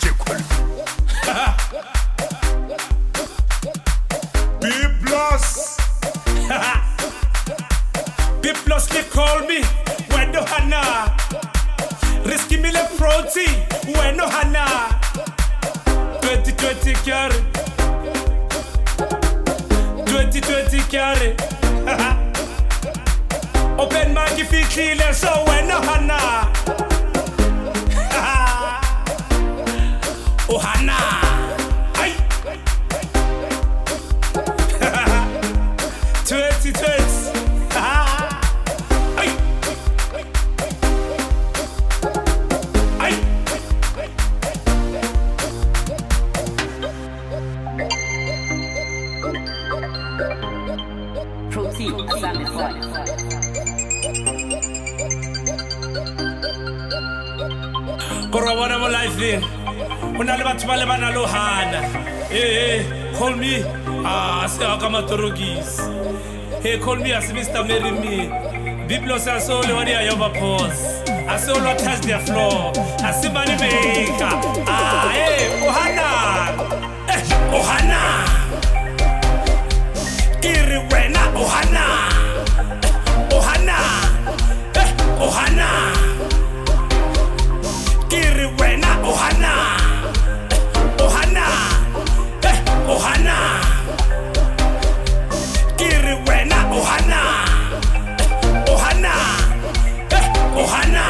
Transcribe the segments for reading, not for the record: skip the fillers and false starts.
B+, they call me when no hana. Risky me le protein when no hana. 2020 carry. 2020 carry. Open my gift clear so when no hana. Oh hana. Ay. 2020. Korobona mo life there. Una le batho ba le bana lo hana. Call me. Se akama torogis. Hey, call me as Mr. Marry Me. B+ aso le wadi ayoba pause. Aso lo touch the floor. Asibani maker. Ohana. Ohana. Kiri wena Ohana. Ohana. Ohana. Kiri wena Ohana. Ohana. Ohana. Kiri wena Ohana. Ohana. Ohana.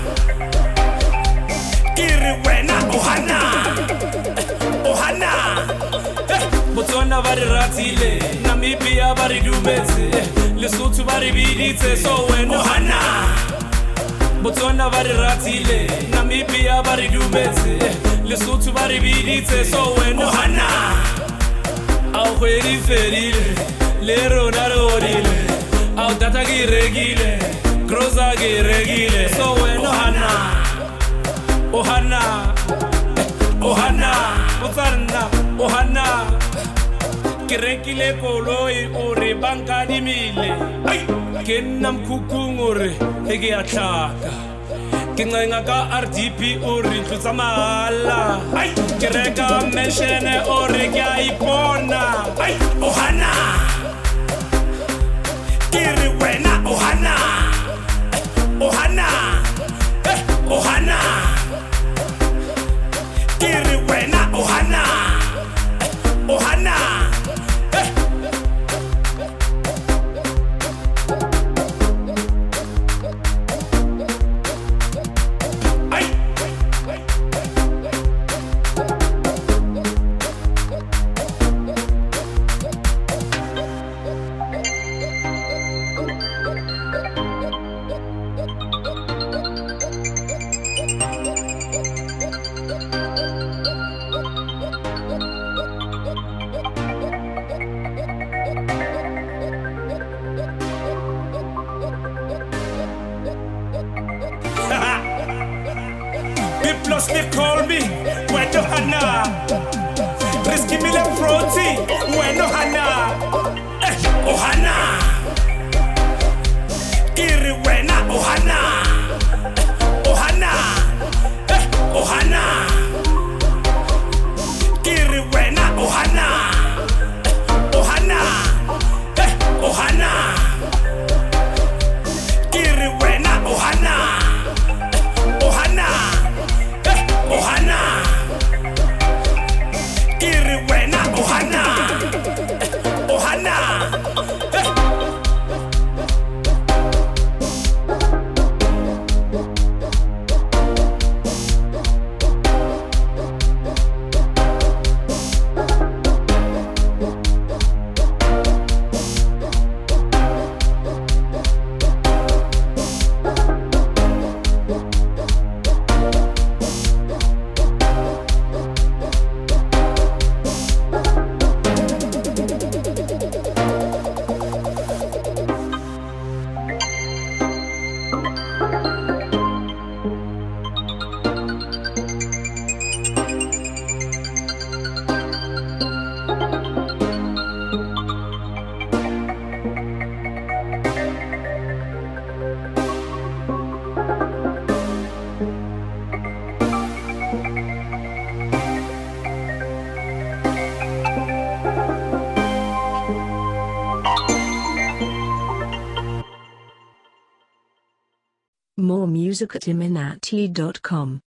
Kiri wena Ohana. Ohana. Botswana ba re ratile, Namibia ba re dumetse, Lesotho ba re biditse so wena Ohana. Botswana ba re ratile, Namibia ba re dumetse, Lesotho ba re biditse so wena Ohana. Au khwedi fedile, le rona re hodile, au data ke regile, groza ke regile so wena Ohana. Ohana. Ohana. Botswana Ohana. Ke rekile koloi ore banka di mile. Ke nna mkhukhung ore ke a tlhaka. Ke ncenga ka RDP ore tlotsa mahala. Ke reka mansion ore ke a ipona. Ohana. Ke re wena Ohana. Ohana. Ohana. Ke re wena Ohana. Ohana. B+ they call me when no hana. Risky me le protein when no hana. Ohana. Kiri wena Ohana. Ohana. Ohana. Kiri wena Ohana. Ohana. Ohana. Kiri wena Ohana. Ohana. Ohana. Kiri wena Ohana. Ohana. More music at iminati.com.